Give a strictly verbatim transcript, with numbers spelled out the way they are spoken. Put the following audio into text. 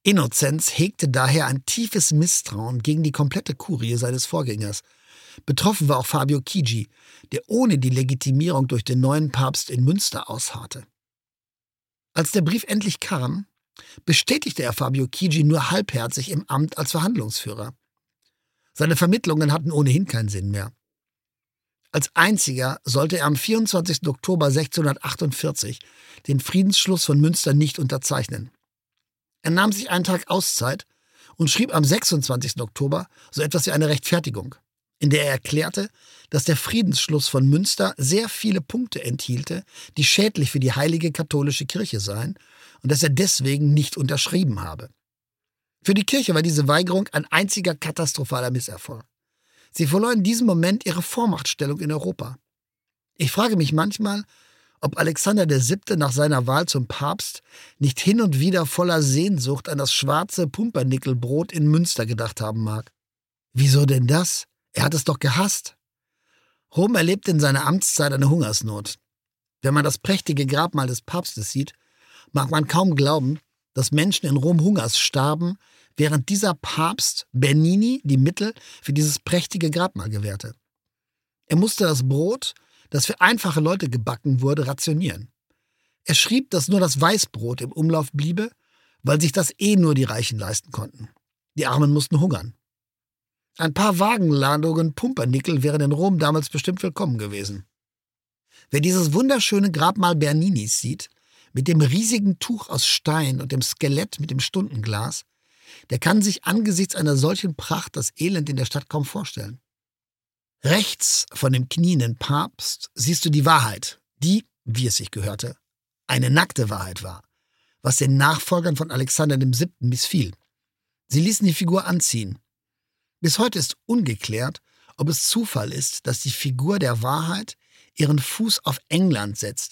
Innozenz hegte daher ein tiefes Misstrauen gegen die komplette Kurie seines Vorgängers. Betroffen war auch Fabio Chigi, der ohne die Legitimierung durch den neuen Papst in Münster ausharrte. Als der Brief endlich kam, bestätigte er Fabio Chigi nur halbherzig im Amt als Verhandlungsführer. Seine Vermittlungen hatten ohnehin keinen Sinn mehr. Als einziger sollte er am vierundzwanzigsten Oktober sechzehnhundertachtundvierzig den Friedensschluss von Münster nicht unterzeichnen. Er nahm sich einen Tag Auszeit und schrieb am sechsundzwanzigsten Oktober so etwas wie eine Rechtfertigung, in der er erklärte, dass der Friedensschluss von Münster sehr viele Punkte enthielte, die schädlich für die heilige katholische Kirche seien und dass er deswegen nicht unterschrieben habe. Für die Kirche war diese Weigerung ein einziger katastrophaler Misserfolg. Sie verlor in diesem Moment ihre Vormachtstellung in Europa. Ich frage mich manchmal, ob Alexander der Siebte nach seiner Wahl zum Papst nicht hin und wieder voller Sehnsucht an das schwarze Pumpernickelbrot in Münster gedacht haben mag. Wieso denn das? Er hat es doch gehasst. Rom erlebte in seiner Amtszeit eine Hungersnot. Wenn man das prächtige Grabmal des Papstes sieht, mag man kaum glauben, dass Menschen in Rom Hungers starben, während dieser Papst Bernini die Mittel für dieses prächtige Grabmal gewährte. Er musste das Brot, das für einfache Leute gebacken wurde, rationieren. Er schrieb, dass nur das Weißbrot im Umlauf bliebe, weil sich das eh nur die Reichen leisten konnten. Die Armen mussten hungern. Ein paar Wagenladungen Pumpernickel wären in Rom damals bestimmt willkommen gewesen. Wer dieses wunderschöne Grabmal Berninis sieht, mit dem riesigen Tuch aus Stein und dem Skelett mit dem Stundenglas, der kann sich angesichts einer solchen Pracht das Elend in der Stadt kaum vorstellen. Rechts von dem knienden Papst siehst du die Wahrheit, die, wie es sich gehörte, eine nackte Wahrheit war, was den Nachfolgern von Alexander dem Siebten missfiel. Sie ließen die Figur anziehen. Bis heute ist ungeklärt, ob es Zufall ist, dass die Figur der Wahrheit ihren Fuß auf England setzt